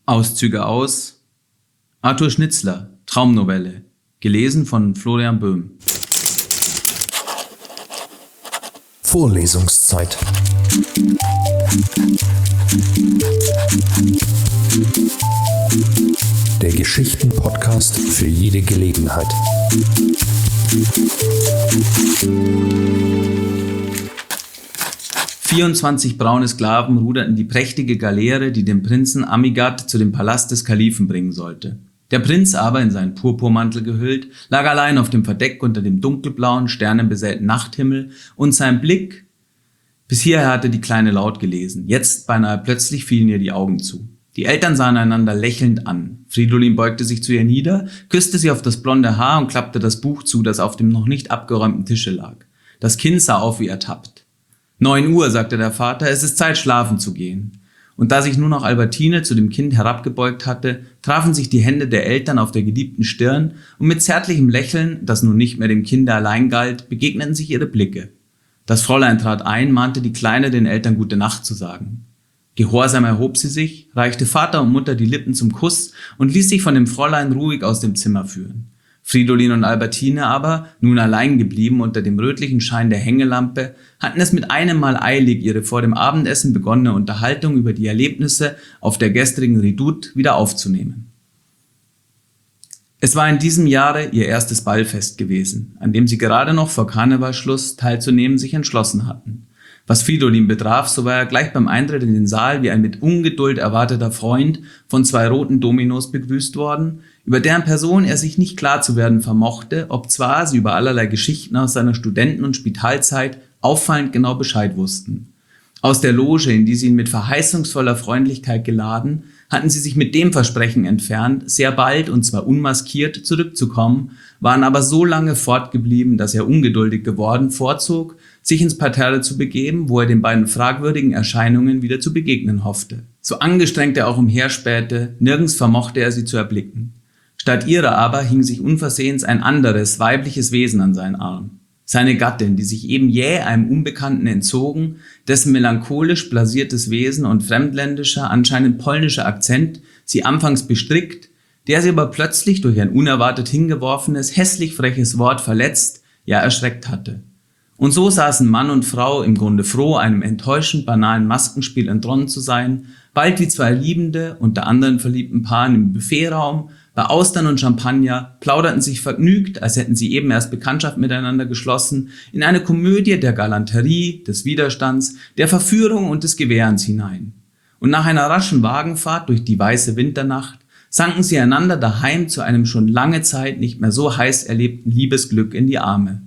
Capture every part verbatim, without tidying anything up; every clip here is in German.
Auszüge aus Arthur Schnitzler, Traumnovelle, gelesen von Florian Böhm. Vorlesungszeit. Der Geschichten-Podcast für jede Gelegenheit. vierundzwanzig braune Sklaven ruderten die prächtige Galeere, die den Prinzen Amgiad zu dem Palast des Kalifen bringen sollte. Der Prinz aber, in seinen Purpurmantel gehüllt, lag allein auf dem Verdeck unter dem dunkelblauen, sternenbesäten Nachthimmel, und sein Blick, bis hierher hatte die Kleine laut gelesen, jetzt beinahe plötzlich fielen ihr die Augen zu. Die Eltern sahen einander lächelnd an. Fridolin beugte sich zu ihr nieder, küsste sie auf das blonde Haar und klappte das Buch zu, das auf dem noch nicht abgeräumten Tische lag. Das Kind sah auf wie ertappt. Neun Uhr, sagte der Vater, es ist Zeit, schlafen zu gehen. Und da sich nur noch Albertine zu dem Kind herabgebeugt hatte, trafen sich die Hände der Eltern auf der geliebten Stirn und mit zärtlichem Lächeln, das nun nicht mehr dem Kinde allein galt, begegneten sich ihre Blicke. Das Fräulein trat ein, mahnte die Kleine, den Eltern gute Nacht zu sagen. Gehorsam erhob sie sich, reichte Vater und Mutter die Lippen zum Kuss und ließ sich von dem Fräulein ruhig aus dem Zimmer führen. Fridolin und Albertine aber, nun allein geblieben unter dem rötlichen Schein der Hängelampe, hatten es mit einem Mal eilig, ihre vor dem Abendessen begonnene Unterhaltung über die Erlebnisse auf der gestrigen Redoute wieder aufzunehmen. Es war in diesem Jahre ihr erstes Ballfest gewesen, an dem sie gerade noch vor Karnevalsschluss teilzunehmen sich entschlossen hatten. Was Fridolin betraf, so war er gleich beim Eintritt in den Saal wie ein mit Ungeduld erwarteter Freund von zwei roten Dominos begrüßt worden, über deren Person er sich nicht klar zu werden vermochte, obzwar sie über allerlei Geschichten aus seiner Studenten- und Spitalzeit auffallend genau Bescheid wussten. Aus der Loge, in die sie ihn mit verheißungsvoller Freundlichkeit geladen, hatten sie sich mit dem Versprechen entfernt, sehr bald, und zwar unmaskiert, zurückzukommen, waren aber so lange fortgeblieben, dass er ungeduldig geworden vorzog, sich ins Parterre zu begeben, wo er den beiden fragwürdigen Erscheinungen wieder zu begegnen hoffte. So angestrengt er auch umherspähte, nirgends vermochte er sie zu erblicken. Statt ihrer aber hing sich unversehens ein anderes, weibliches Wesen an seinen Arm. Seine Gattin, die sich eben jäh einem Unbekannten entzogen, dessen melancholisch blasiertes Wesen und fremdländischer, anscheinend polnischer Akzent sie anfangs bestrickt, der sie aber plötzlich durch ein unerwartet hingeworfenes, hässlich freches Wort verletzt, ja erschreckt hatte. Und so saßen Mann und Frau im Grunde froh, einem enttäuschend banalen Maskenspiel entronnen zu sein, bald wie zwei liebende, unter anderen verliebten Paaren im Buffetraum, bei Austern und Champagner, plauderten sich vergnügt, als hätten sie eben erst Bekanntschaft miteinander geschlossen, in eine Komödie der Galanterie, des Widerstands, der Verführung und des Gewährens hinein. Und nach einer raschen Wagenfahrt durch die weiße Winternacht sanken sie einander daheim zu einem schon lange Zeit nicht mehr so heiß erlebten Liebesglück in die Arme.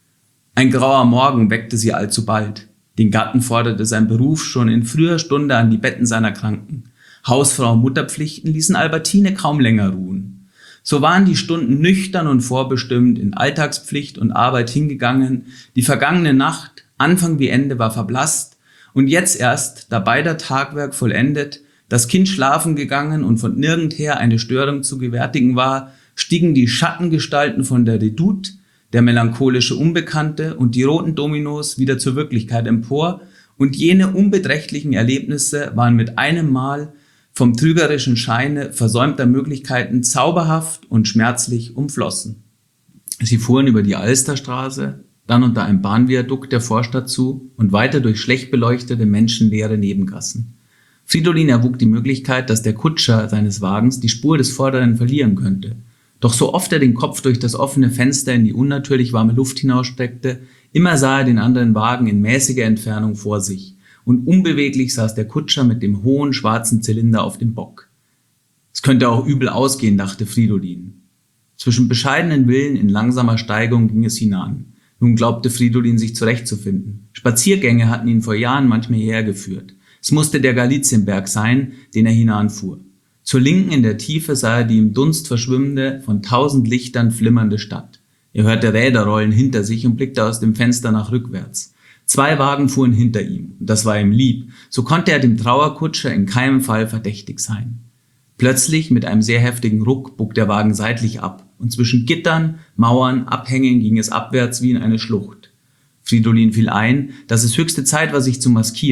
Ein grauer Morgen weckte sie allzubald. Den Gatten forderte sein Beruf schon in früher Stunde an die Betten seiner Kranken. Hausfrau und Mutterpflichten ließen Albertine kaum länger ruhen. So waren die Stunden nüchtern und vorbestimmt in Alltagspflicht und Arbeit hingegangen, die vergangene Nacht, Anfang wie Ende, war verblasst, und jetzt erst, da beider Tagwerk vollendet, das Kind schlafen gegangen und von nirgendher eine Störung zu gewärtigen war, stiegen die Schattengestalten von der Redoute, der melancholische Unbekannte und die roten Dominos wieder zur Wirklichkeit empor, und jene unbeträchtlichen Erlebnisse waren mit einem Mal vom trügerischen Scheine versäumter Möglichkeiten zauberhaft und schmerzlich umflossen. Sie fuhren über die Alsterstraße, dann unter einem Bahnviadukt der Vorstadt zu und weiter durch schlecht beleuchtete, menschenleere Nebengassen. Fridolin erwog die Möglichkeit, dass der Kutscher seines Wagens die Spur des Vorderen verlieren könnte. Doch so oft er den Kopf durch das offene Fenster in die unnatürlich warme Luft hinausstreckte, immer sah er den anderen Wagen in mäßiger Entfernung vor sich. Und unbeweglich saß der Kutscher mit dem hohen, schwarzen Zylinder auf dem Bock. Es könnte auch übel ausgehen, dachte Fridolin. Zwischen bescheidenen Villen in langsamer Steigung ging es hinan. Nun glaubte Fridolin sich zurechtzufinden. Spaziergänge hatten ihn vor Jahren manchmal hierher geführt. Es musste der Galizienberg sein, den er hinanfuhr. Zur Linken in der Tiefe sah er die im Dunst verschwimmende, von tausend Lichtern flimmernde Stadt. Er hörte Räder rollen hinter sich und blickte aus dem Fenster nach rückwärts. Zwei Wagen fuhren hinter ihm, und das war ihm lieb, so konnte er dem Trauerkutscher in keinem Fall verdächtig sein. Plötzlich, mit einem sehr heftigen Ruck, bog der Wagen seitlich ab, und zwischen Gittern, Mauern, Abhängen ging es abwärts wie in eine Schlucht. Fridolin fiel ein, dass es höchste Zeit war, sich zu maskieren.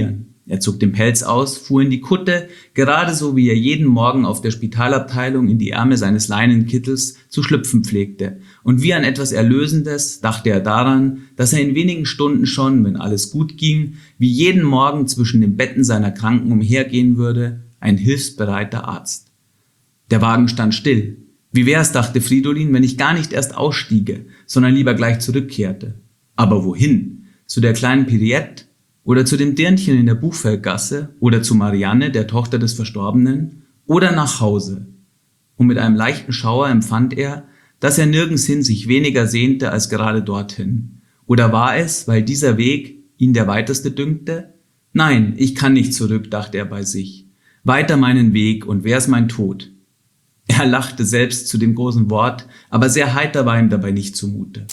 Er zog den Pelz aus, fuhr in die Kutte, gerade so wie er jeden Morgen auf der Spitalabteilung in die Ärmel seines Leinenkittels zu schlüpfen pflegte. Und wie an etwas Erlösendes dachte er daran, dass er in wenigen Stunden schon, wenn alles gut ging, wie jeden Morgen zwischen den Betten seiner Kranken umhergehen würde, ein hilfsbereiter Arzt. Der Wagen stand still. Wie wär's, dachte Fridolin, wenn ich gar nicht erst ausstiege, sondern lieber gleich zurückkehrte. Aber wohin? Zu der kleinen Piriette? Oder zu dem Dirnchen in der Buchfeldgasse? Oder zu Marianne, der Tochter des Verstorbenen? Oder nach Hause? Und mit einem leichten Schauer empfand er, dass er nirgendshin sich weniger sehnte als gerade dorthin. Oder war es, weil dieser Weg ihn der weiteste dünkte? Nein, ich kann nicht zurück, dachte er bei sich. Weiter meinen Weg und wär's mein Tod. Er lachte selbst zu dem großen Wort, aber sehr heiter war ihm dabei nicht zumute.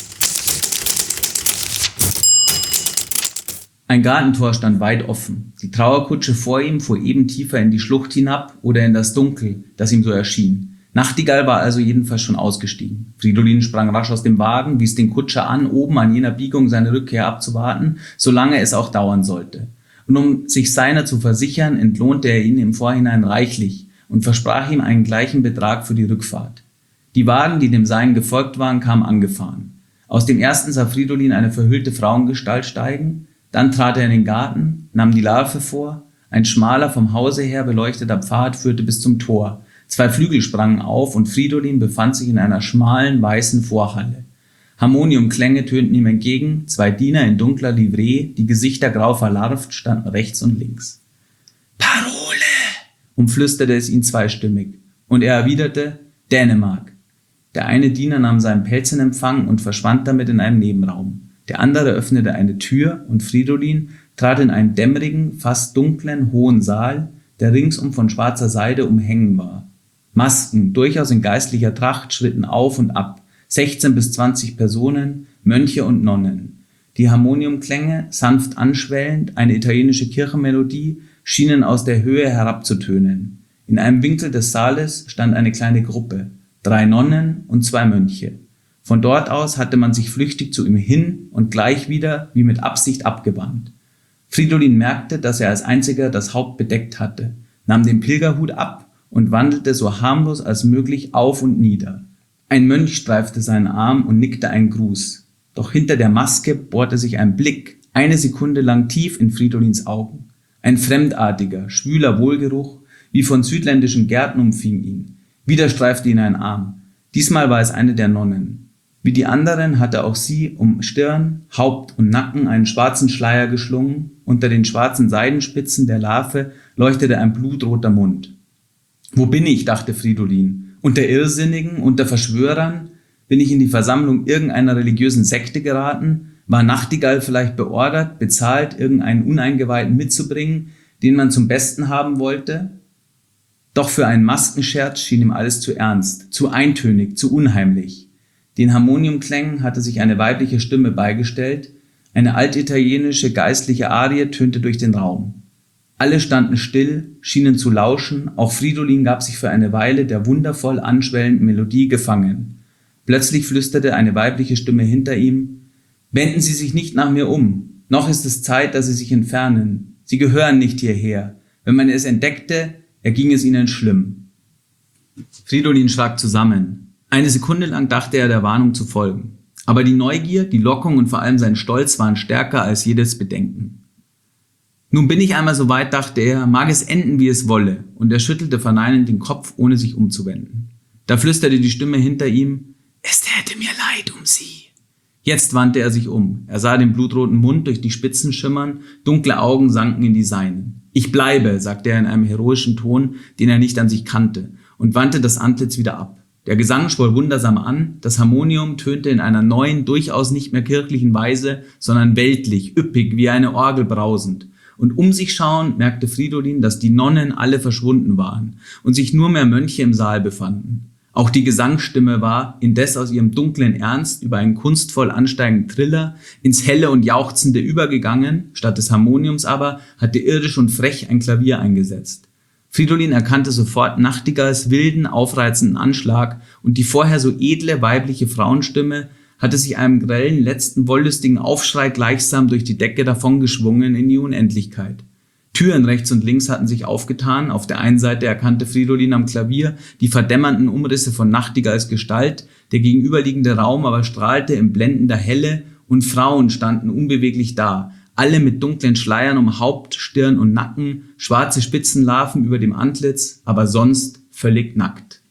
Ein Gartentor stand weit offen. Die Trauerkutsche vor ihm fuhr eben tiefer in die Schlucht hinab oder in das Dunkel, das ihm so erschien. Nachtigall war also jedenfalls schon ausgestiegen. Fridolin sprang rasch aus dem Wagen, wies den Kutscher an, oben an jener Biegung seine Rückkehr abzuwarten, solange es auch dauern sollte. Und um sich seiner zu versichern, entlohnte er ihn im Vorhinein reichlich und versprach ihm einen gleichen Betrag für die Rückfahrt. Die Wagen, die dem Seinen gefolgt waren, kamen angefahren. Aus dem ersten sah Fridolin eine verhüllte Frauengestalt steigen. Dann trat er in den Garten, nahm die Larve vor. Ein schmaler, vom Hause her beleuchteter Pfad führte bis zum Tor. Zwei Flügel sprangen auf und Fridolin befand sich in einer schmalen, weißen Vorhalle. Harmoniumklänge tönten ihm entgegen, zwei Diener in dunkler Livree, die Gesichter grau verlarvt, standen rechts und links. »Parole«, umflüsterte es ihn zweistimmig, und er erwiderte, »Dänemark«. Der eine Diener nahm seinen Pelz in Empfang und verschwand damit in einem Nebenraum. Der andere öffnete eine Tür und Fridolin trat in einen dämmerigen, fast dunklen, hohen Saal, der ringsum von schwarzer Seide umhängen war. Masken, durchaus in geistlicher Tracht, schritten auf und ab, sechzehn bis zwanzig Personen, Mönche und Nonnen. Die Harmoniumklänge, sanft anschwellend, eine italienische Kirchenmelodie, schienen aus der Höhe herabzutönen. In einem Winkel des Saales stand eine kleine Gruppe, drei Nonnen und zwei Mönche. Von dort aus hatte man sich flüchtig zu ihm hin und gleich wieder wie mit Absicht abgewandt. Fridolin merkte, dass er als einziger das Haupt bedeckt hatte, nahm den Pilgerhut ab und wandelte so harmlos als möglich auf und nieder. Ein Mönch streifte seinen Arm und nickte einen Gruß. Doch hinter der Maske bohrte sich ein Blick, eine Sekunde lang tief in Fridolins Augen. Ein fremdartiger, schwüler Wohlgeruch, wie von südländischen Gärten, umfing ihn. Wieder streifte ihn ein Arm. Diesmal war es eine der Nonnen. Wie die anderen hatte auch sie um Stirn, Haupt und Nacken einen schwarzen Schleier geschlungen. Unter den schwarzen Seidenspitzen der Larve leuchtete ein blutroter Mund. »Wo bin ich?«, dachte Fridolin. »Unter Irrsinnigen, unter Verschwörern? Bin ich in die Versammlung irgendeiner religiösen Sekte geraten? War Nachtigall vielleicht beordert, bezahlt, irgendeinen Uneingeweihten mitzubringen, den man zum Besten haben wollte?« Doch für einen Maskenscherz schien ihm alles zu ernst, zu eintönig, zu unheimlich. Den Harmoniumklängen hatte sich eine weibliche Stimme beigestellt, eine altitalienische geistliche Arie tönte durch den Raum. Alle standen still, schienen zu lauschen, auch Fridolin gab sich für eine Weile der wundervoll anschwellenden Melodie gefangen. Plötzlich flüsterte eine weibliche Stimme hinter ihm, »Wenden Sie sich nicht nach mir um, noch ist es Zeit, dass Sie sich entfernen. Sie gehören nicht hierher. Wenn man es entdeckte, erging es Ihnen schlimm.« Fridolin schrak zusammen. Eine Sekunde lang dachte er, der Warnung zu folgen. Aber die Neugier, die Lockung und vor allem sein Stolz waren stärker als jedes Bedenken. »Nun bin ich einmal so weit«, dachte er, »mag es enden, wie es wolle«, und er schüttelte verneinend den Kopf, ohne sich umzuwenden. Da flüsterte die Stimme hinter ihm, »Es täte mir leid um Sie.« Jetzt wandte er sich um. Er sah den blutroten Mund durch die Spitzen schimmern, dunkle Augen sanken in die seinen. »Ich bleibe«, sagte er in einem heroischen Ton, den er nicht an sich kannte, und wandte das Antlitz wieder ab. Der Gesang schwoll wundersam an, das Harmonium tönte in einer neuen, durchaus nicht mehr kirchlichen Weise, sondern weltlich, üppig, wie eine Orgel brausend. Und um sich schauend merkte Fridolin, dass die Nonnen alle verschwunden waren und sich nur mehr Mönche im Saal befanden. Auch die Gesangsstimme war, indes aus ihrem dunklen Ernst über einen kunstvoll ansteigenden Triller, ins Helle und Jauchzende übergegangen, statt des Harmoniums aber hatte irdisch und frech ein Klavier eingesetzt. Fridolin erkannte sofort Nachtigalls wilden, aufreizenden Anschlag und die vorher so edle weibliche Frauenstimme hatte sich einem grellen, letzten wollüstigen Aufschrei gleichsam durch die Decke davongeschwungen in die Unendlichkeit. Türen rechts und links hatten sich aufgetan. Auf der einen Seite erkannte Fridolin am Klavier die verdämmernden Umrisse von Nachtigalls Gestalt, der gegenüberliegende Raum aber strahlte in blendender Helle und Frauen standen unbeweglich da, alle mit dunklen Schleiern um Haupt, Stirn und Nacken, schwarze Spitzenlarven über dem Antlitz, aber sonst völlig nackt.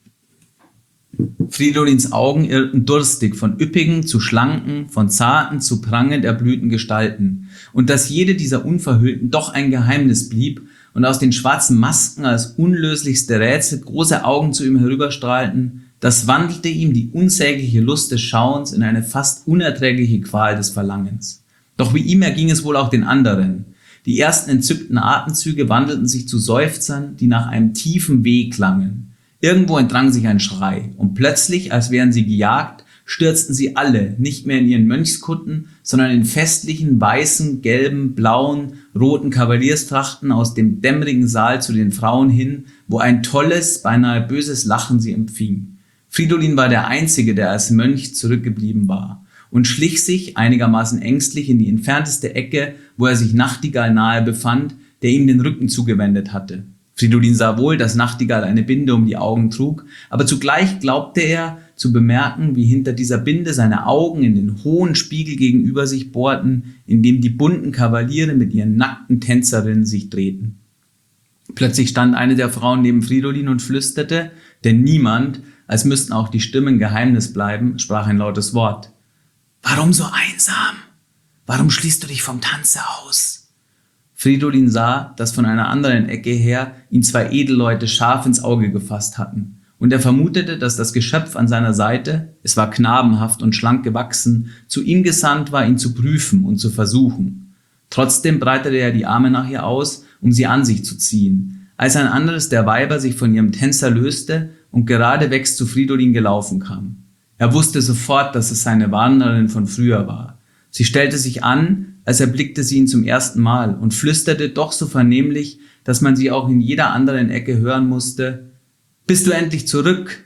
Fridolins Augen irrten durstig von üppigen zu schlanken, von zarten zu prangend erblühten Gestalten. Und dass jede dieser Unverhüllten doch ein Geheimnis blieb und aus den schwarzen Masken als unlöslichste Rätsel große Augen zu ihm herüberstrahlten, das wandelte ihm die unsägliche Lust des Schauens in eine fast unerträgliche Qual des Verlangens. Doch wie ihm erging es wohl auch den anderen. Die ersten entzückten Atemzüge wandelten sich zu Seufzern, die nach einem tiefen Weh klangen. Irgendwo entrang sich ein Schrei, und plötzlich, als wären sie gejagt, stürzten sie alle, nicht mehr in ihren Mönchskutten, sondern in festlichen, weißen, gelben, blauen, roten Kavalierstrachten aus dem dämmerigen Saal zu den Frauen hin, wo ein tolles, beinahe böses Lachen sie empfing. Fridolin war der Einzige, der als Mönch zurückgeblieben war, und schlich sich, einigermaßen ängstlich, in die entfernteste Ecke, wo er sich Nachtigall nahe befand, der ihm den Rücken zugewendet hatte. Fridolin sah wohl, dass Nachtigall eine Binde um die Augen trug, aber zugleich glaubte er zu bemerken, wie hinter dieser Binde seine Augen in den hohen Spiegel gegenüber sich bohrten, in dem die bunten Kavaliere mit ihren nackten Tänzerinnen sich drehten. Plötzlich stand eine der Frauen neben Fridolin und flüsterte, denn niemand, als müssten auch die Stimmen Geheimnis bleiben, sprach ein lautes Wort. »Warum so einsam? Warum schließt du dich vom Tanze aus?« Fridolin sah, dass von einer anderen Ecke her ihn zwei Edelleute scharf ins Auge gefasst hatten, und er vermutete, dass das Geschöpf an seiner Seite, es war knabenhaft und schlank gewachsen, zu ihm gesandt war, ihn zu prüfen und zu versuchen. Trotzdem breitete er die Arme nach ihr aus, um sie an sich zu ziehen, als ein anderes der Weiber sich von ihrem Tänzer löste und geradewegs zu Fridolin gelaufen kam. Er wusste sofort, dass es seine Warnerin von früher war. Sie stellte sich an, als erblickte sie ihn zum ersten Mal und flüsterte doch so vernehmlich, dass man sie auch in jeder anderen Ecke hören musste. »Bist du endlich zurück?«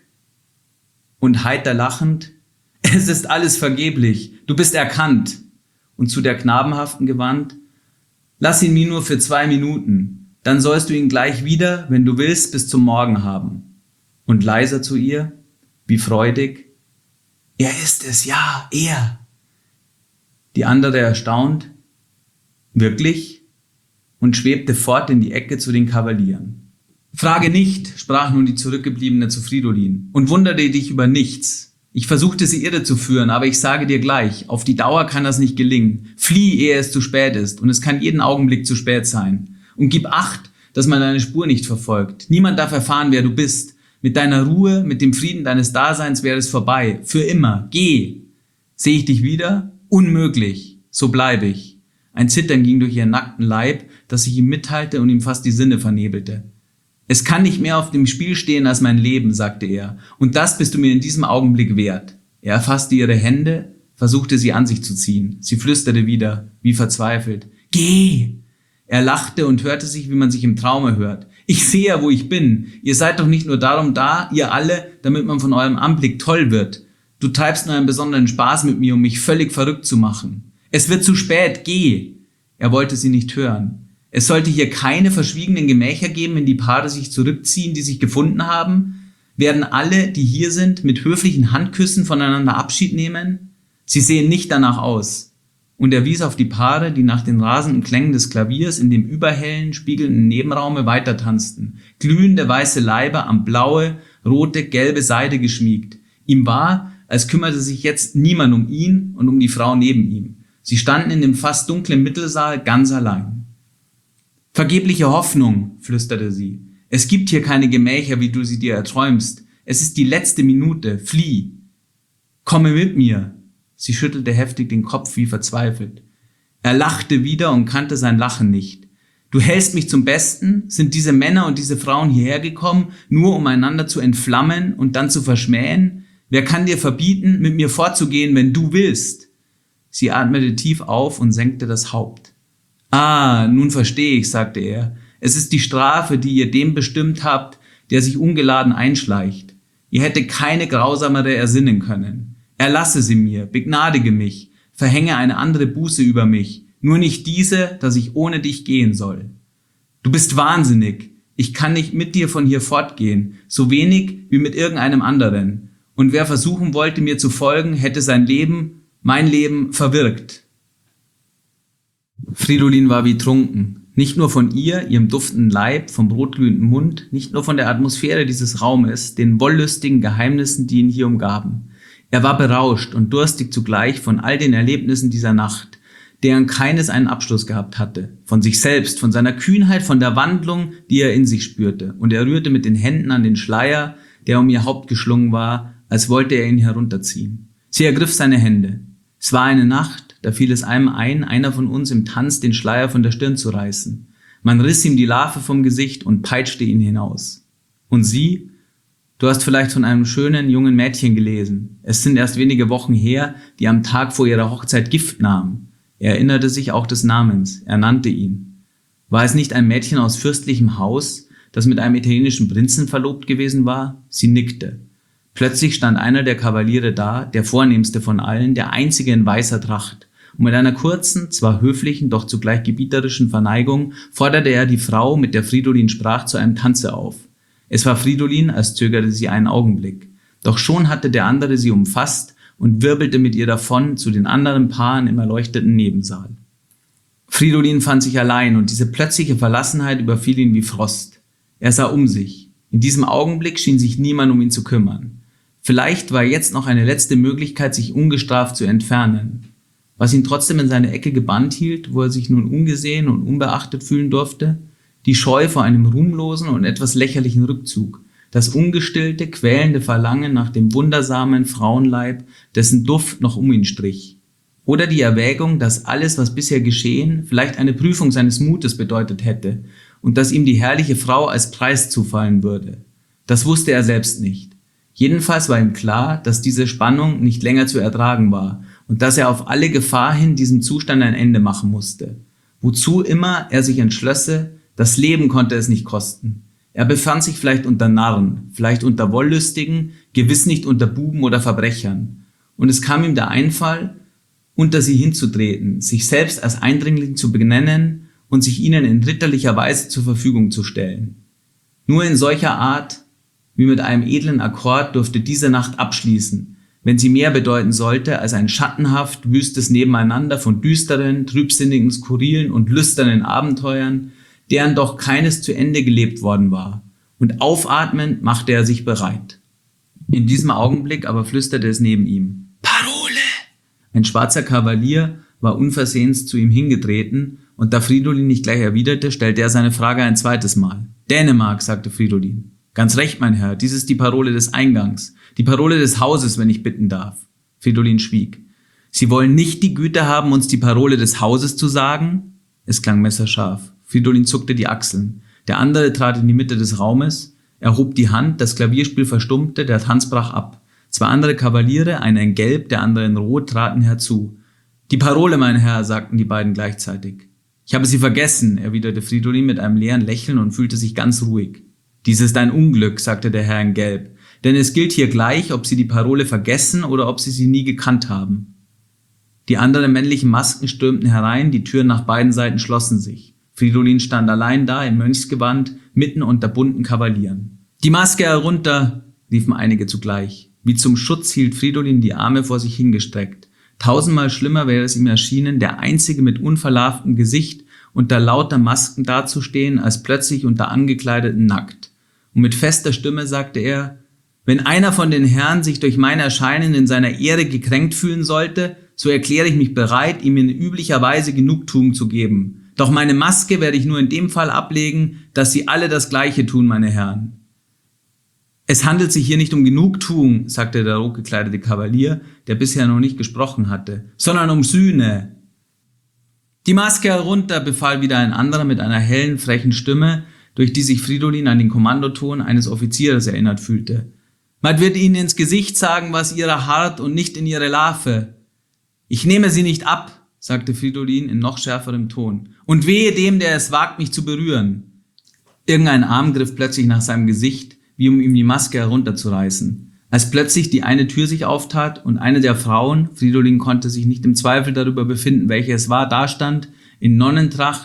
Und heiter lachend, »Es ist alles vergeblich, du bist erkannt.« Und zu der Knabenhaften gewandt, »Lass ihn mir nur für zwei Minuten, dann sollst du ihn gleich wieder, wenn du willst, bis zum Morgen haben.« Und leiser zu ihr, wie freudig, »Er ist es, ja, er.« Die andere erstaunt, »Wirklich?« und schwebte fort in die Ecke zu den Kavalieren. »Frage nicht«, sprach nun die Zurückgebliebene zu Fridolin, »und wundere dich über nichts. Ich versuchte sie irre zu führen, aber ich sage dir gleich, auf die Dauer kann das nicht gelingen. Flieh, ehe es zu spät ist, und es kann jeden Augenblick zu spät sein. Und gib Acht, dass man deine Spur nicht verfolgt. Niemand darf erfahren, wer du bist. Mit deiner Ruhe, mit dem Frieden deines Daseins wäre es vorbei. Für immer. Geh. Sehe ich dich wieder? Unmöglich. So bleibe ich.« Ein Zittern ging durch ihren nackten Leib, das sich ihm mitteilte und ihm fast die Sinne vernebelte. »Es kann nicht mehr auf dem Spiel stehen als mein Leben«, sagte er, »und das bist du mir in diesem Augenblick wert.« Er erfasste ihre Hände, versuchte sie an sich zu ziehen. Sie flüsterte wieder, wie verzweifelt, »Geh!« Er lachte und hörte sich, wie man sich im Traume hört. »Ich sehe ja, wo ich bin. Ihr seid doch nicht nur darum da, ihr alle, damit man von eurem Anblick toll wird. Du treibst nur einen besonderen Spaß mit mir, um mich völlig verrückt zu machen. Es wird zu spät, geh!« Er wollte sie nicht hören. Es sollte hier keine verschwiegenen Gemächer geben, wenn die Paare sich zurückziehen, die sich gefunden haben. Werden alle, die hier sind, mit höflichen Handküssen voneinander Abschied nehmen? Sie sehen nicht danach aus. Und er wies auf die Paare, die nach den rasenden Klängen des Klaviers in dem überhellen, spiegelnden Nebenraume weitertanzten. Glühende weiße Leiber am blaue, rote, gelbe Seide geschmiegt. Ihm war, als kümmerte sich jetzt niemand um ihn und um die Frau neben ihm. Sie standen in dem fast dunklen Mittelsaal ganz allein. »Vergebliche Hoffnung«, flüsterte sie. »Es gibt hier keine Gemächer, wie du sie dir erträumst. Es ist die letzte Minute. Flieh. Komme mit mir.« Sie schüttelte heftig den Kopf wie verzweifelt. Er lachte wieder und kannte sein Lachen nicht. »Du hältst mich zum Besten? Sind diese Männer und diese Frauen hierher gekommen, nur um einander zu entflammen und dann zu verschmähen? Wer kann dir verbieten, mit mir fortzugehen, wenn du willst?« Sie atmete tief auf und senkte das Haupt. »Ah, nun verstehe ich«, sagte er. »Es ist die Strafe, die ihr dem bestimmt habt, der sich ungeladen einschleicht. Ihr hätte keine grausamere ersinnen können. Erlasse sie mir, begnadige mich, verhänge eine andere Buße über mich, nur nicht diese, dass ich ohne dich gehen soll.« »Du bist wahnsinnig. Ich kann nicht mit dir von hier fortgehen, so wenig wie mit irgendeinem anderen. Und wer versuchen wollte, mir zu folgen, hätte sein Leben, mein Leben, verwirkt.« Fridolin war wie trunken. Nicht nur von ihr, ihrem duftenden Leib, vom rotglühenden Mund, nicht nur von der Atmosphäre dieses Raumes, den wollüstigen Geheimnissen, die ihn hier umgaben. Er war berauscht und durstig zugleich von all den Erlebnissen dieser Nacht, deren keines einen Abschluss gehabt hatte. Von sich selbst, von seiner Kühnheit, von der Wandlung, die er in sich spürte. Und er rührte mit den Händen an den Schleier, der um ihr Haupt geschlungen war, als wollte er ihn herunterziehen. Sie ergriff seine Hände. Es war eine Nacht, da fiel es einem ein, einer von uns im Tanz den Schleier von der Stirn zu reißen. Man riss ihm die Larve vom Gesicht und peitschte ihn hinaus. Und sie? Du hast vielleicht von einem schönen, jungen Mädchen gelesen. Es sind erst wenige Wochen her, die am Tag vor ihrer Hochzeit Gift nahm. Er erinnerte sich auch des Namens. Er nannte ihn. War es nicht ein Mädchen aus fürstlichem Haus, das mit einem italienischen Prinzen verlobt gewesen war? Sie nickte. Plötzlich stand einer der Kavaliere da, der vornehmste von allen, der einzige in weißer Tracht. Und mit einer kurzen, zwar höflichen, doch zugleich gebieterischen Verneigung forderte er die Frau, mit der Fridolin sprach, zu einem Tanze auf. Es war Fridolin, als zögerte sie einen Augenblick. Doch schon hatte der andere sie umfasst und wirbelte mit ihr davon zu den anderen Paaren im erleuchteten Nebensaal. Fridolin fand sich allein und diese plötzliche Verlassenheit überfiel ihn wie Frost. Er sah um sich. In diesem Augenblick schien sich niemand um ihn zu kümmern. Vielleicht war jetzt noch eine letzte Möglichkeit, sich ungestraft zu entfernen. Was ihn trotzdem in seine Ecke gebannt hielt, wo er sich nun ungesehen und unbeachtet fühlen durfte, die Scheu vor einem ruhmlosen und etwas lächerlichen Rückzug, das ungestillte, quälende Verlangen nach dem wundersamen Frauenleib, dessen Duft noch um ihn strich. Oder die Erwägung, dass alles, was bisher geschehen, vielleicht eine Prüfung seines Mutes bedeutet hätte und dass ihm die herrliche Frau als Preis zufallen würde. Das wusste er selbst nicht. Jedenfalls war ihm klar, dass diese Spannung nicht länger zu ertragen war und dass er auf alle Gefahr hin diesem Zustand ein Ende machen musste. Wozu immer er sich entschlösse, das Leben konnte es nicht kosten. Er befand sich vielleicht unter Narren, vielleicht unter Wollüstigen, gewiss nicht unter Buben oder Verbrechern. Und es kam ihm der Einfall, unter sie hinzutreten, sich selbst als Eindringling zu benennen und sich ihnen in ritterlicher Weise zur Verfügung zu stellen. Nur in solcher Art, wie mit einem edlen Akkord, durfte diese Nacht abschließen, wenn sie mehr bedeuten sollte als ein schattenhaft wüstes Nebeneinander von düsteren, trübsinnigen, skurrilen und lüsternen Abenteuern, deren doch keines zu Ende gelebt worden war. Und aufatmend machte er sich bereit. In diesem Augenblick aber flüsterte es neben ihm: »Parole!« Ein schwarzer Kavalier war unversehens zu ihm hingetreten, und da Fridolin nicht gleich erwiderte, stellte er seine Frage ein zweites Mal. »Dänemark«, sagte Fridolin. »Ganz recht, mein Herr, dies ist die Parole des Eingangs, die Parole des Hauses, wenn ich bitten darf.« Fridolin schwieg. »Sie wollen nicht die Güte haben, uns die Parole des Hauses zu sagen?« Es klang messerscharf. Fridolin zuckte die Achseln. Der andere trat in die Mitte des Raumes, erhob die Hand, das Klavierspiel verstummte, der Tanz brach ab. Zwei andere Kavaliere, einer in Gelb, der andere in Rot, traten herzu. »Die Parole, mein Herr«, sagten die beiden gleichzeitig. »Ich habe sie vergessen«, erwiderte Fridolin mit einem leeren Lächeln und fühlte sich ganz ruhig. »Dies ist ein Unglück«, sagte der Herr in Gelb, »denn es gilt hier gleich, ob Sie die Parole vergessen oder ob Sie sie nie gekannt haben.« Die anderen männlichen Masken stürmten herein, die Türen nach beiden Seiten schlossen sich. Fridolin stand allein da im Mönchsgewand, mitten unter bunten Kavalieren. »Die Maske herunter«, riefen einige zugleich. Wie zum Schutz hielt Fridolin die Arme vor sich hingestreckt. Tausendmal schlimmer wäre es ihm erschienen, der Einzige mit unverlarvtem Gesicht unter lauter Masken dazustehen, als plötzlich unter Angekleideten nackt. Und mit fester Stimme sagte er: »Wenn einer von den Herren sich durch mein Erscheinen in seiner Ehre gekränkt fühlen sollte, so erkläre ich mich bereit, ihm in üblicher Weise Genugtuung zu geben. Doch meine Maske werde ich nur in dem Fall ablegen, dass Sie alle das Gleiche tun, meine Herren.« »Es handelt sich hier nicht um Genugtuung«, sagte der rotgekleidete Kavalier, der bisher noch nicht gesprochen hatte, »sondern um Sühne.« »Die Maske herunter«, befahl wieder ein anderer mit einer hellen, frechen Stimme, durch die sich Fridolin an den Kommandoton eines Offiziers erinnert fühlte. »Man wird Ihnen ins Gesicht sagen, was Ihrer harrt und nicht in Ihre Larve.« »Ich nehme sie nicht ab«, sagte Fridolin in noch schärferem Ton, »und wehe dem, der es wagt, mich zu berühren.« Irgendein Arm griff plötzlich nach seinem Gesicht, wie um ihm die Maske herunterzureißen. Als plötzlich die eine Tür sich auftat und eine der Frauen, Fridolin konnte sich nicht im Zweifel darüber befinden, welche es war, dastand, in Nonnentracht,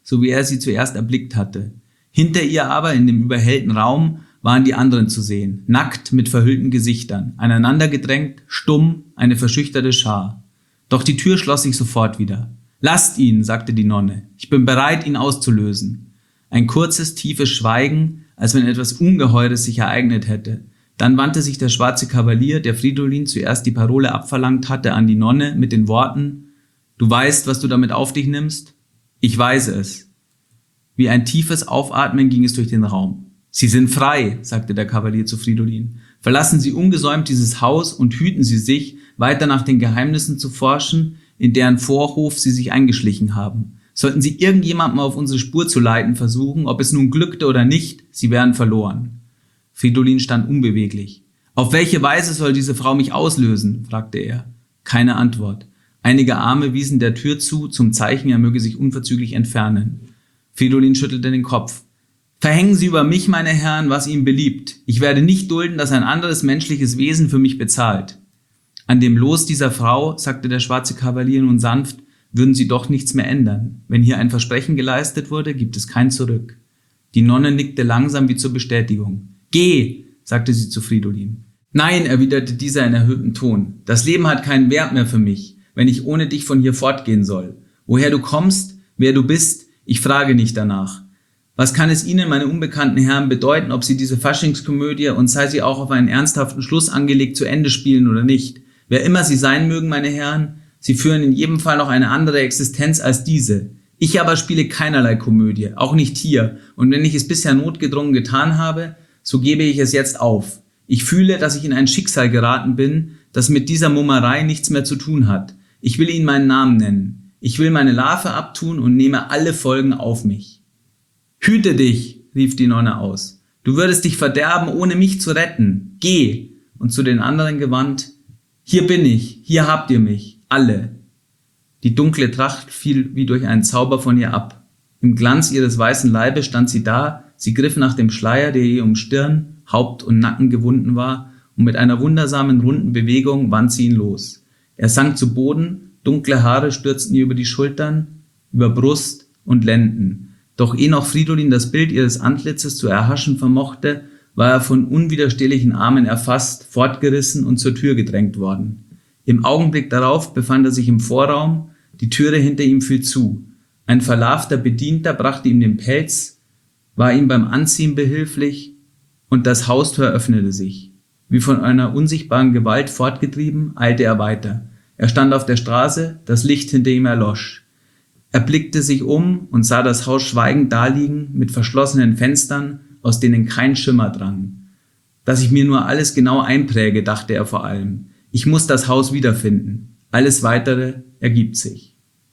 so wie er sie zuerst erblickt hatte. Hinter ihr aber, in dem überhellten Raum, waren die anderen zu sehen, nackt mit verhüllten Gesichtern, aneinandergedrängt, stumm, eine verschüchterte Schar. Doch die Tür schloss sich sofort wieder. »Lasst ihn«, sagte die Nonne, »ich bin bereit, ihn auszulösen.« Ein kurzes, tiefes Schweigen, als wenn etwas Ungeheures sich ereignet hätte. Dann wandte sich der schwarze Kavalier, der Fridolin zuerst die Parole abverlangt hatte, an die Nonne mit den Worten: »Du weißt, was du damit auf dich nimmst?« »Ich weiß es.« Wie ein tiefes Aufatmen ging es durch den Raum. »Sie sind frei«, sagte der Kavalier zu Fridolin. »Verlassen Sie ungesäumt dieses Haus und hüten Sie sich, weiter nach den Geheimnissen zu forschen, in deren Vorhof Sie sich eingeschlichen haben. Sollten Sie irgendjemandem auf unsere Spur zu leiten versuchen, ob es nun glückte oder nicht, Sie wären verloren.« Fridolin stand unbeweglich. »Auf welche Weise soll diese Frau mich auslösen?« fragte er. Keine Antwort. Einige Arme wiesen der Tür zu, zum Zeichen, er möge sich unverzüglich entfernen. Fridolin schüttelte den Kopf. »Verhängen Sie über mich, meine Herren, was Ihnen beliebt. Ich werde nicht dulden, dass ein anderes menschliches Wesen für mich bezahlt.« »An dem Los dieser Frau«, sagte der schwarze Kavalier nun sanft, »würden Sie doch nichts mehr ändern. Wenn hier ein Versprechen geleistet wurde, gibt es kein Zurück.« Die Nonne nickte langsam wie zur Bestätigung. »Geh«, sagte sie zu Fridolin. »Nein«, erwiderte dieser in erhöhtem Ton, »das Leben hat keinen Wert mehr für mich, wenn ich ohne dich von hier fortgehen soll. Woher du kommst, wer du bist, ich frage nicht danach. Was kann es Ihnen, meine unbekannten Herren, bedeuten, ob Sie diese Faschingskomödie, und sei sie auch auf einen ernsthaften Schluss angelegt, zu Ende spielen oder nicht? Wer immer Sie sein mögen, meine Herren, Sie führen in jedem Fall noch eine andere Existenz als diese. Ich aber spiele keinerlei Komödie, auch nicht hier, und wenn ich es bisher notgedrungen getan habe, so gebe ich es jetzt auf. Ich fühle, dass ich in ein Schicksal geraten bin, das mit dieser Mummerei nichts mehr zu tun hat. Ich will Ihnen meinen Namen nennen. Ich will meine Larve abtun und nehme alle Folgen auf mich.« »Hüte dich«, rief die Nonne aus. »Du würdest dich verderben, ohne mich zu retten. Geh!« Und zu den anderen gewandt: »Hier bin ich, hier habt ihr mich, alle.« Die dunkle Tracht fiel wie durch einen Zauber von ihr ab. Im Glanz ihres weißen Leibes stand sie da, sie griff nach dem Schleier, der ihr um Stirn, Haupt und Nacken gewunden war, und mit einer wundersamen, runden Bewegung wand sie ihn los. Er sank zu Boden, dunkle Haare stürzten ihr über die Schultern, über Brust und Lenden. Doch ehe noch Fridolin das Bild ihres Antlitzes zu erhaschen vermochte, war er von unwiderstehlichen Armen erfasst, fortgerissen und zur Tür gedrängt worden. Im Augenblick darauf befand er sich im Vorraum, die Türe hinter ihm fiel zu. Ein verlarvter Bedienter brachte ihm den Pelz, war ihm beim Anziehen behilflich, und das Haustor öffnete sich. Wie von einer unsichtbaren Gewalt fortgetrieben, eilte er weiter. Er stand auf der Straße, das Licht hinter ihm erlosch. Er blickte sich um und sah das Haus schweigend daliegen, mit verschlossenen Fenstern, aus denen kein Schimmer drang. Dass ich mir nur alles genau einpräge, dachte er vor allem. Ich muss das Haus wiederfinden. Alles Weitere ergibt sich.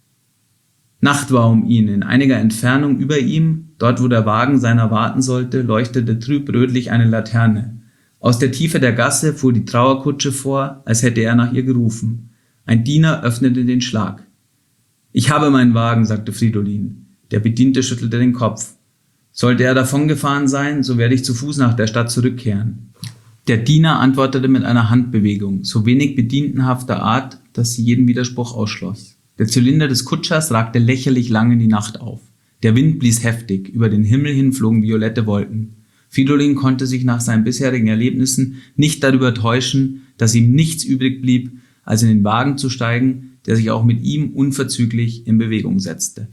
Nacht war um ihn, in einiger Entfernung über ihm, dort wo der Wagen seiner warten sollte, leuchtete trüb rötlich eine Laterne. Aus der Tiefe der Gasse fuhr die Trauerkutsche vor, als hätte er nach ihr gerufen. Ein Diener öffnete den Schlag. »Ich habe meinen Wagen«, sagte Fridolin. Der Bediente schüttelte den Kopf. »Sollte er davongefahren sein, so werde ich zu Fuß nach der Stadt zurückkehren.« Der Diener antwortete mit einer Handbewegung, so wenig bedientenhafter Art, dass sie jeden Widerspruch ausschloss. Der Zylinder des Kutschers ragte lächerlich lang in die Nacht auf. Der Wind blies heftig, über den Himmel hin flogen violette Wolken. Fridolin konnte sich nach seinen bisherigen Erlebnissen nicht darüber täuschen, dass ihm nichts übrig blieb, als in den Wagen zu steigen, der sich auch mit ihm unverzüglich in Bewegung setzte.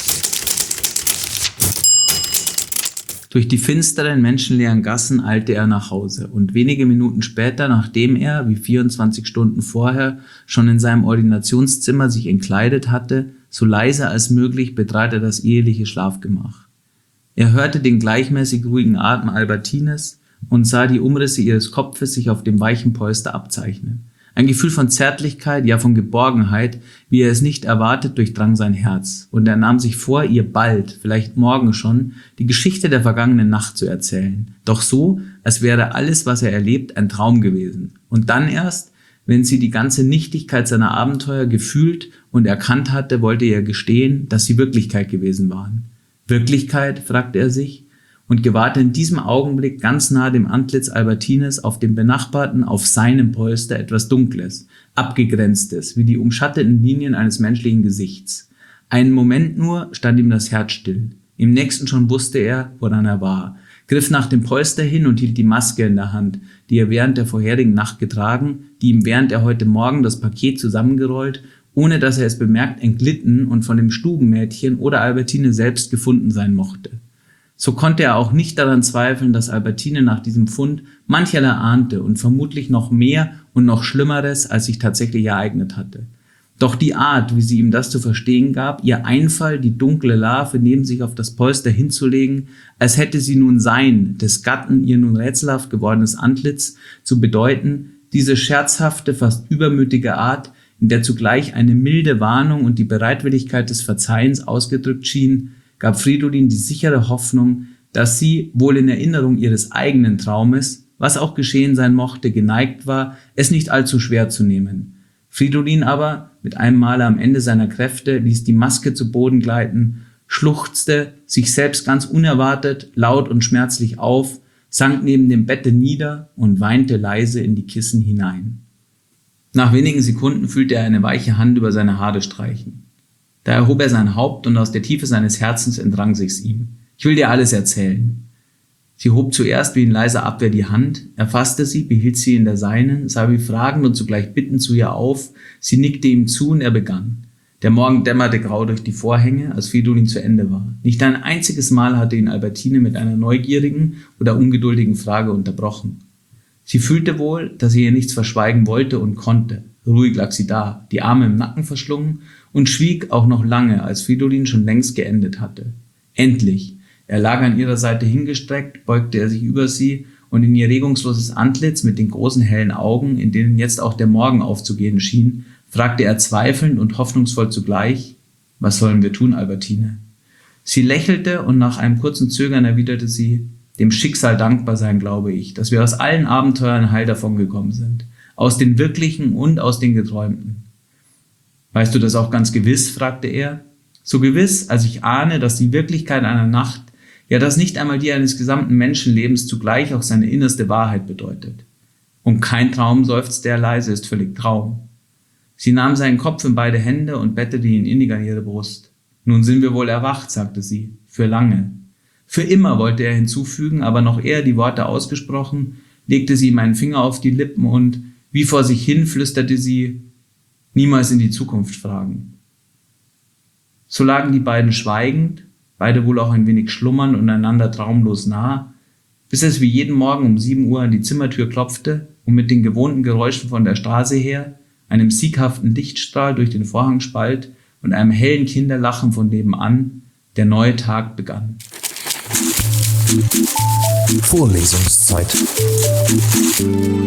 Durch die finsteren, menschenleeren Gassen eilte er nach Hause, und wenige Minuten später, nachdem er, wie vierundzwanzig Stunden vorher, schon in seinem Ordinationszimmer sich entkleidet hatte, so leise als möglich betrat er das eheliche Schlafgemach. Er hörte den gleichmäßig ruhigen Atem Albertines und sah die Umrisse ihres Kopfes sich auf dem weichen Polster abzeichnen. Ein Gefühl von Zärtlichkeit, ja von Geborgenheit, wie er es nicht erwartet, durchdrang sein Herz, und er nahm sich vor, ihr bald, vielleicht morgen schon, die Geschichte der vergangenen Nacht zu erzählen, doch so, als wäre alles, was er erlebt, ein Traum gewesen. Und dann erst, wenn sie die ganze Nichtigkeit seiner Abenteuer gefühlt und erkannt hatte, wollte er gestehen, dass sie Wirklichkeit gewesen waren. Wirklichkeit, fragte er sich, und gewahrte in diesem Augenblick ganz nahe dem Antlitz Albertines auf dem benachbarten, auf seinem Polster etwas Dunkles, Abgegrenztes, wie die umschatteten Linien eines menschlichen Gesichts. Einen Moment nur stand ihm das Herz still. Im nächsten schon wusste er, woran er war, griff nach dem Polster hin und hielt die Maske in der Hand, die er während der vorherigen Nacht getragen, die ihm während er heute Morgen das Paket zusammengerollt, ohne dass er es bemerkt, entglitten und von dem Stubenmädchen oder Albertine selbst gefunden sein mochte. So konnte er auch nicht daran zweifeln, dass Albertine nach diesem Fund mancherlei ahnte und vermutlich noch mehr und noch Schlimmeres, als sich tatsächlich ereignet hatte. Doch die Art, wie sie ihm das zu verstehen gab, ihr Einfall, die dunkle Larve neben sich auf das Polster hinzulegen, als hätte sie nun sein, des Gatten ihr nun rätselhaft gewordenes Antlitz zu bedeuten, diese scherzhafte, fast übermütige Art, in der zugleich eine milde Warnung und die Bereitwilligkeit des Verzeihens ausgedrückt schien, gab Fridolin die sichere Hoffnung, dass sie, wohl in Erinnerung ihres eigenen Traumes, was auch geschehen sein mochte, geneigt war, es nicht allzu schwer zu nehmen. Fridolin aber, mit einem Male am Ende seiner Kräfte, ließ die Maske zu Boden gleiten, schluchzte, sich selbst ganz unerwartet, laut und schmerzlich auf, sank neben dem Bette nieder und weinte leise in die Kissen hinein. Nach wenigen Sekunden fühlte er eine weiche Hand über seine Haare streichen. Da erhob er sein Haupt und aus der Tiefe seines Herzens entrang sich's ihm. »Ich will dir alles erzählen.« Sie hob zuerst wie in leiser Abwehr die Hand, erfasste sie, behielt sie in der seinen, sah wie fragend und zugleich bittend zu ihr auf, sie nickte ihm zu und er begann. Der Morgen dämmerte grau durch die Vorhänge, als Fridolin zu Ende war. Nicht ein einziges Mal hatte ihn Albertine mit einer neugierigen oder ungeduldigen Frage unterbrochen. Sie fühlte wohl, dass sie ihr nichts verschweigen wollte und konnte. Ruhig lag sie da, die Arme im Nacken verschlungen und schwieg auch noch lange, als Fridolin schon längst geendet hatte. Endlich! Er lag an ihrer Seite hingestreckt, beugte er sich über sie und in ihr regungsloses Antlitz mit den großen hellen Augen, in denen jetzt auch der Morgen aufzugehen schien, fragte er zweifelnd und hoffnungsvoll zugleich: »Was sollen wir tun, Albertine?« Sie lächelte und nach einem kurzen Zögern erwiderte sie: »Dem Schicksal dankbar sein, glaube ich, dass wir aus allen Abenteuern heil davongekommen sind, aus den wirklichen und aus den geträumten.« »Weißt du das auch ganz gewiss?« fragte er. »So gewiss, als ich ahne, dass die Wirklichkeit einer Nacht, ja, dass nicht einmal die eines gesamten Menschenlebens zugleich auch seine innerste Wahrheit bedeutet. Und kein Traum, seufzte er leise, ist völlig Traum.« Sie nahm seinen Kopf in beide Hände und bettete ihn innig an ihre Brust. »Nun sind wir wohl erwacht«, sagte sie, »für lange.« Für immer, wollte er hinzufügen, aber noch ehe die Worte ausgesprochen, legte sie ihm einen Finger auf die Lippen und, wie vor sich hin, flüsterte sie: »Niemals in die Zukunft fragen.« So lagen die beiden schweigend, beide wohl auch ein wenig schlummernd und einander traumlos nah, bis es wie jeden Morgen um sieben Uhr an die Zimmertür klopfte und mit den gewohnten Geräuschen von der Straße her, einem sieghaften Lichtstrahl durch den Vorhangspalt und einem hellen Kinderlachen von nebenan, der neue Tag begann. Vorlesungszeit.